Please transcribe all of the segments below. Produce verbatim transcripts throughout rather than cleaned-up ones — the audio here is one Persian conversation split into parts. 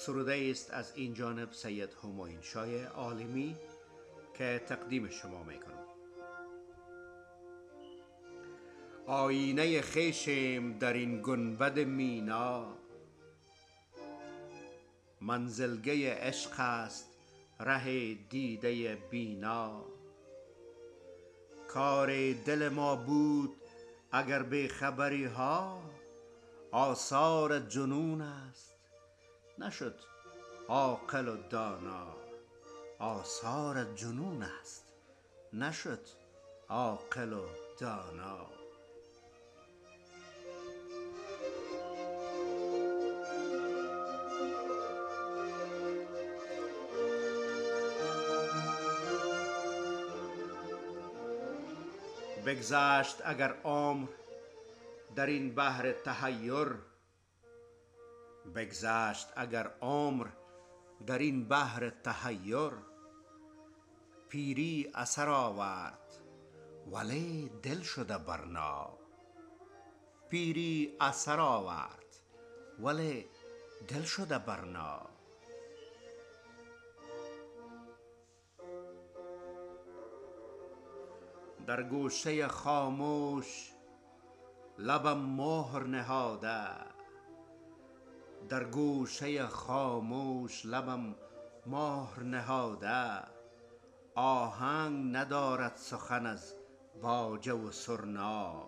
سروده است از این جانب سید همایون شاه عالمی که تقدیم شما میکنم. آینه خویشیم در این گنبد مینا، منزلگه عشق است ره دیده بینا. کار دل ما بود اگر بی خبری ها، آثار جنون است نشد عاقل و دانا. آثار جنون است نشد عاقل و دانا. بگذشت اگر عمر در این بحر تحیر، بگذشت اگر عمر در این بحر تحیر. پیری اثر آورد ولی دل شده برنا. پیری اثر آورد ولی دل شده برنا. در گوشه خاموش لبم مهر نهاده، در گوشه خاموش لبم مهر نهاده. آهنگ ندارد سخن از باجه و سرنا.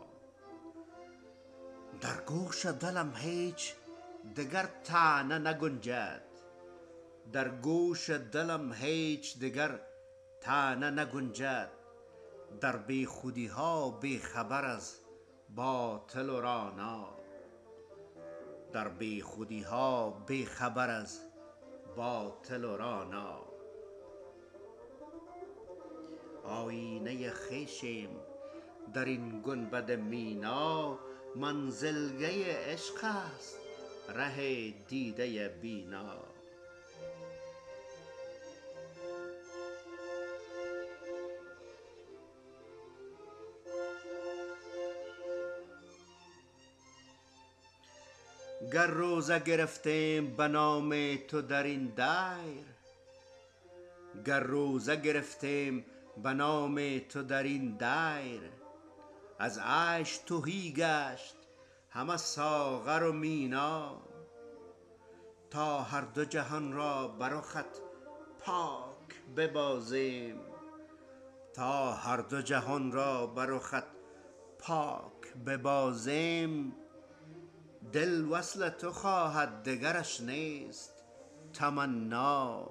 در گوش دلم هیچ دگر طعنه نگنجد، در گوش دلم هیچ دگر طعنه نگنجد. در بی خودی ها بی خبر از باطل و رانا. در بی خودی ها بی خبر از باطل و رانا. آینه خویشیم در این گنبد مینا، منزلگه عشق است ره دیده بینا. گر روزه گرفتیم به نام تو در این دیر، گر روزه گرفتیم به نام تو در این دیر. از عیش تهی گشت همه ساغر و مینا، تا هر دو جهان را بر رخت پاک ببازیم. تا هر دو جهان را بر رخت پاک ببازیم. دل وصل تو خواهد دگرش نیست تمنا.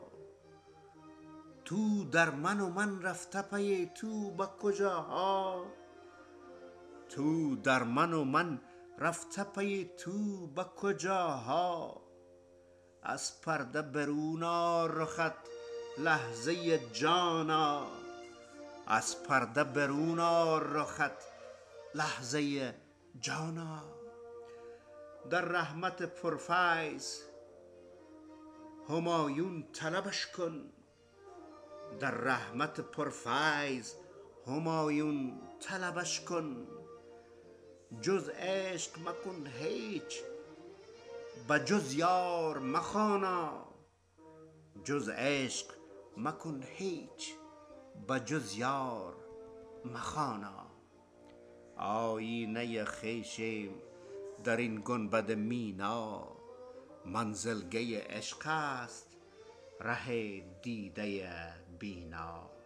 تو در من و من رفته پی تو به کجاها، تو در من و من رفته پی تو به کجاها. از پرده برون آر رخت لحظه جانا، از پرده برون آر رخت لحظه جانا. در رحمت پرفیض همایون طلبش کن، در رحمت پرفیض همایون طلبش کن. جز عشق مکن هیچ به جز یار مخوانا. جز عشق مکن هیچ به جز یار مخوانا. آینه خویشیم در این گنبد مینا، منزلگه عشق است ره دیده بینا.